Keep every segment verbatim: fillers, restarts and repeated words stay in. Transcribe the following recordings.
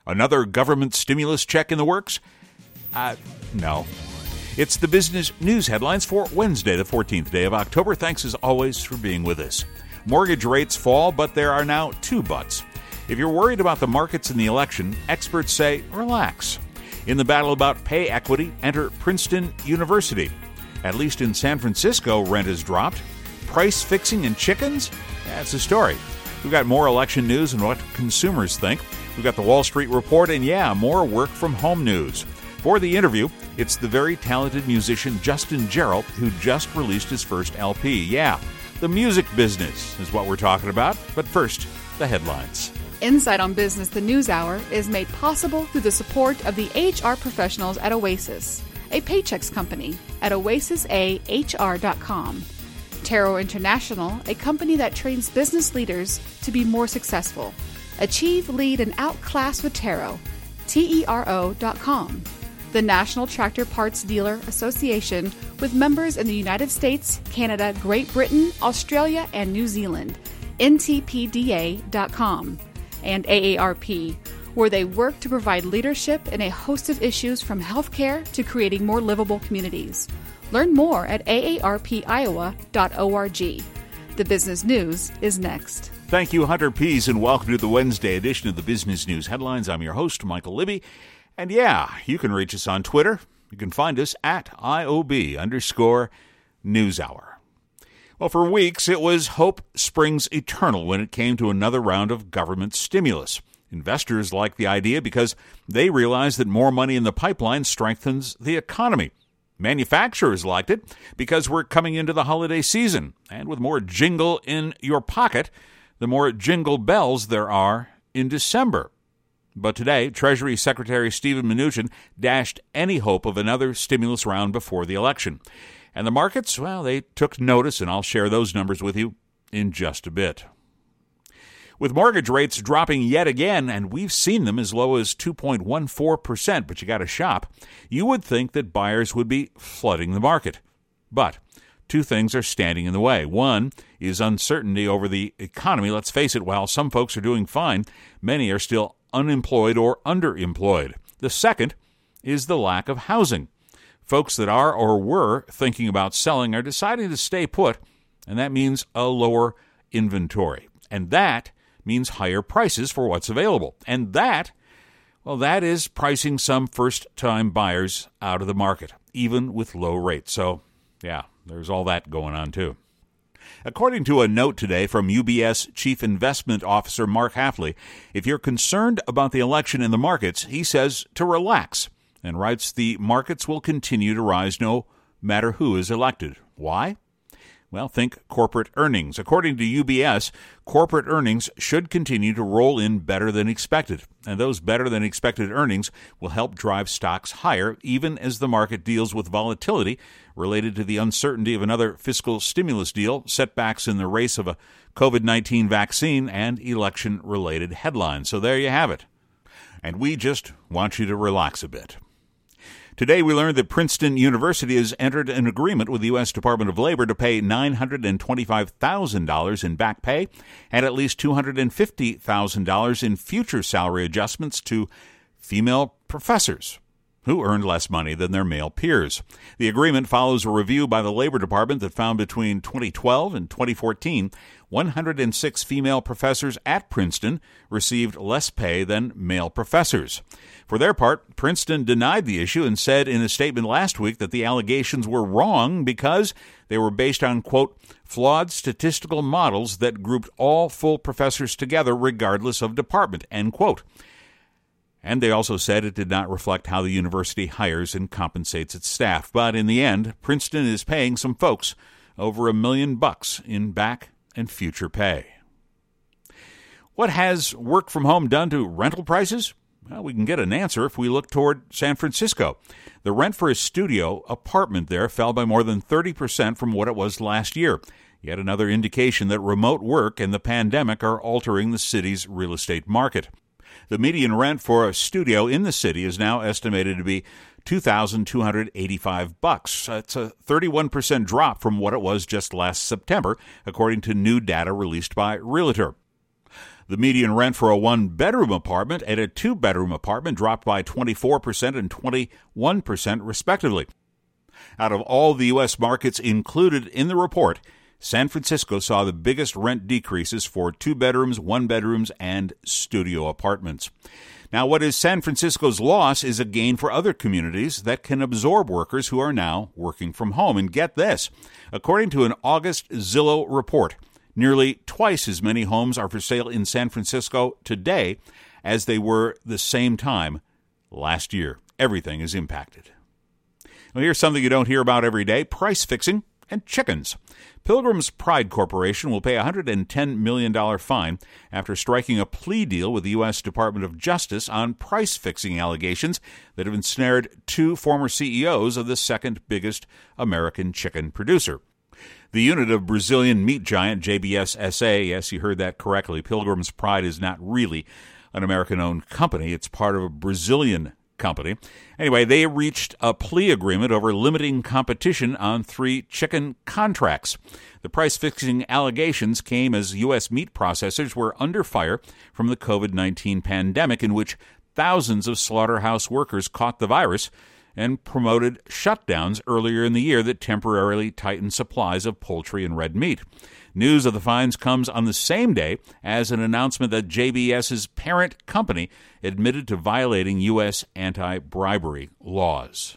Another government stimulus check in the works? Uh, no. It's the business news headlines for Wednesday, the fourteenth day of October. Thanks as always for being with us. Mortgage rates fall, but there are now two buts. If you're worried about the markets in the election, experts say relax. In the battle about pay equity, enter Princeton University. At least in San Francisco, rent has dropped. Price fixing and chickens? That's the story. We've got more election news and what consumers think. We've got the Wall Street Report and, yeah, more work from home news. For the interview, it's the very talented musician Justin Jarrell, who just released his first L P. Yeah, the music business is what we're talking about. But first, the headlines. Insight on Business, the News Hour, is made possible through the support of the H R professionals at Oasis, a Paychex company, at oasis a h r dot com. Tero International, a company that trains business leaders to be more successful. Achieve, lead, and outclass with Tero. T E R O dot com. The National Tractor Parts Dealer Association, with members in the United States, Canada, Great Britain, Australia, and New Zealand. N T P D A dot com. And A A R P, where they work to provide leadership in a host of issues from healthcare to creating more livable communities. Learn more at a a r p iowa dot org. The business news is next. Thank you, Hunter Pease, and welcome to the Wednesday edition of the Business News Headlines. I'm your host, Michael Libby. And yeah, you can reach us on Twitter. You can find us at I O B underscore NewsHour. Well, for weeks, it was hope springs eternal when it came to another round of government stimulus. Investors like the idea because they realize that more money in the pipeline strengthens the economy. Manufacturers liked it because we're coming into the holiday season, and with more jingle in your pocket, the more jingle bells there are in December. But today, Treasury Secretary Steven Mnuchin dashed any hope of another stimulus round before the election. And the markets, well, they took notice, and I'll share those numbers with you in just a bit. With mortgage rates dropping yet again, and we've seen them as low as two point one four percent, but you got to shop, you would think that buyers would be flooding the market. But two things are standing in the way. One is uncertainty over the economy. Let's face it, while some folks are doing fine, many are still unemployed or underemployed. The second is the lack of housing. Folks that are or were thinking about selling are deciding to stay put, and that means a lower inventory. And that means higher prices for what's available. And that, well, that is pricing some first-time buyers out of the market, even with low rates. So, yeah, there's all that going on, too. According to a note today from U B S Chief Investment Officer Mark Hafley, if you're concerned about the election in the markets, he says to relax, and writes the markets will continue to rise no matter who is elected. Why? Well, think corporate earnings. According to U B S, corporate earnings should continue to roll in better than expected, and those better than expected earnings will help drive stocks higher, even as the market deals with volatility related to the uncertainty of another fiscal stimulus deal, setbacks in the race of a covid nineteen vaccine, and election-related headlines. So there you have it. And we just want you to relax a bit. Today, we learned that Princeton University has entered an agreement with the U S Department of Labor to pay nine hundred twenty-five thousand dollars in back pay and at least two hundred fifty thousand dollars in future salary adjustments to female professors who earned less money than their male peers. The agreement follows a review by the Labor Department that found between twenty twelve and twenty fourteen, one hundred six female professors at Princeton received less pay than male professors. For their part, Princeton denied the issue and said in a statement last week that the allegations were wrong because they were based on, quote, flawed statistical models that grouped all full professors together regardless of department, end quote. And they also said it did not reflect how the university hires and compensates its staff. But in the end, Princeton is paying some folks over a million bucks in back and future pay. What has work from home done to rental prices? Well, we can get an answer if we look toward San Francisco. The rent for a studio apartment there fell by more than thirty percent from what it was last year. Yet another indication that remote work and the pandemic are altering the city's real estate market. The median rent for a studio in the city is now estimated to be two thousand two hundred eighty-five bucks. It's a thirty-one percent drop from what it was just last September, according to new data released by Realtor. The median rent for a one-bedroom apartment and a two-bedroom apartment dropped by twenty-four percent and twenty-one percent respectively. Out of all the U S markets included in the report, San Francisco saw the biggest rent decreases for two-bedrooms, one-bedrooms, and studio apartments. Now, what is San Francisco's loss is a gain for other communities that can absorb workers who are now working from home. And get this, according to an August Zillow report, nearly twice as many homes are for sale in San Francisco today as they were the same time last year. Everything is impacted. Well, here's something you don't hear about every day: price fixing and chickens. Pilgrim's Pride Corporation will pay a one hundred ten million dollars fine after striking a plea deal with the U S Department of Justice on price-fixing allegations that have ensnared two former C E Os of the second biggest American chicken producer. The unit of Brazilian meat giant J B S S A, yes, you heard that correctly, Pilgrim's Pride is not really an American-owned company. It's part of a Brazilian company. Anyway, they reached a plea agreement over limiting competition on three chicken contracts. The price-fixing allegations came as U S meat processors were under fire from the covid nineteen pandemic, in which thousands of slaughterhouse workers caught the virus and promoted shutdowns earlier in the year that temporarily tightened supplies of poultry and red meat. News of the fines comes on the same day as an announcement that J B S's parent company admitted to violating U S anti-bribery laws.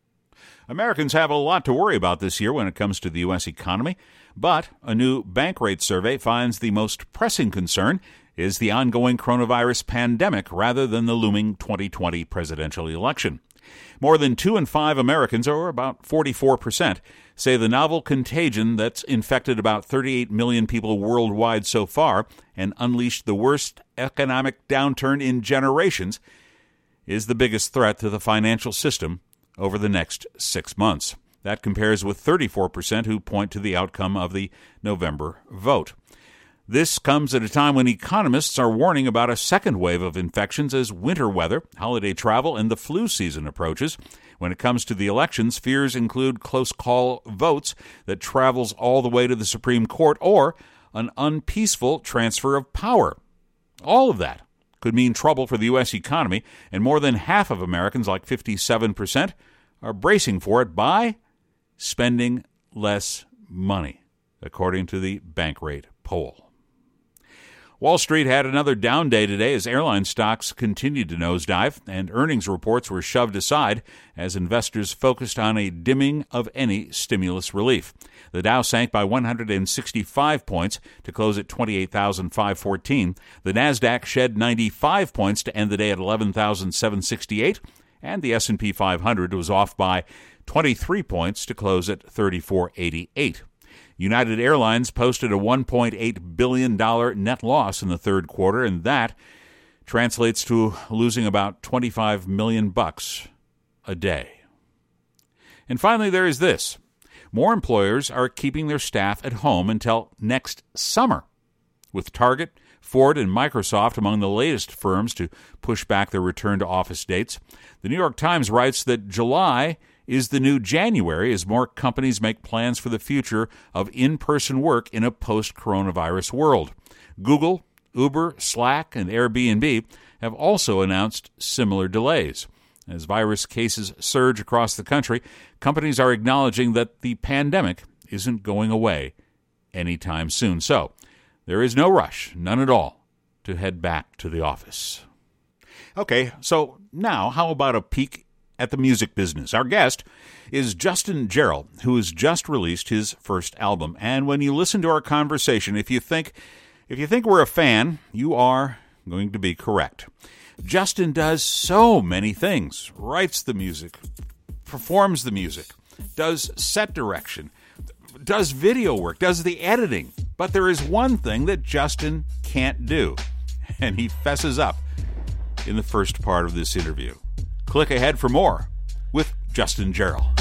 Americans have a lot to worry about this year when it comes to the U S economy, but a new Bankrate survey finds the most pressing concern is the ongoing coronavirus pandemic rather than the looming twenty twenty presidential election. More than two in five Americans, or about forty-four percent, say the novel contagion that's infected about thirty-eight million people worldwide so far and unleashed the worst economic downturn in generations is the biggest threat to the financial system over the next six months. That compares with thirty-four percent who point to the outcome of the November vote. This comes at a time when economists are warning about a second wave of infections as winter weather, holiday travel, and the flu season approaches. When it comes to the elections, fears include close call votes that travels all the way to the Supreme Court or an unpeaceful transfer of power. All of that could mean trouble for the U S economy, and more than half of Americans, like fifty-seven percent, are bracing for it by spending less money, according to the Bankrate poll. Wall Street had another down day today as airline stocks continued to nosedive, and earnings reports were shoved aside as investors focused on a dimming of any stimulus relief. The Dow sank by one hundred sixty-five points to close at twenty-eight thousand five hundred fourteen. The Nasdaq shed ninety-five points to end the day at eleven thousand seven hundred sixty-eight, and the S and P five hundred was off by twenty-three points to close at thirty-four eighty-eight. United Airlines posted a one point eight billion dollars net loss in the third quarter, and that translates to losing about twenty-five million bucks a day. And finally, there is this. More employers are keeping their staff at home until next summer, with Target, Ford, and Microsoft among the latest firms to push back their return to office dates. The New York Times writes that July is the new January as more companies make plans for the future of in-person work in a post-coronavirus world. Google, Uber, Slack, and Airbnb have also announced similar delays. As virus cases surge across the country, companies are acknowledging that the pandemic isn't going away anytime soon. So, there is no rush, none at all, to head back to the office. Okay, so now how about a peek at the music business? Our guest is Justin Jarrell, who has just released his first album. And when you listen to our conversation, if you think if you think we're a fan, you are going to be correct. Justin does so many things. Writes the music, performs the music, does set direction, does video work, does the editing. But there is one thing that Justin can't do, and he fesses up in the first part of this interview. Click ahead for more with Justin Jarrell.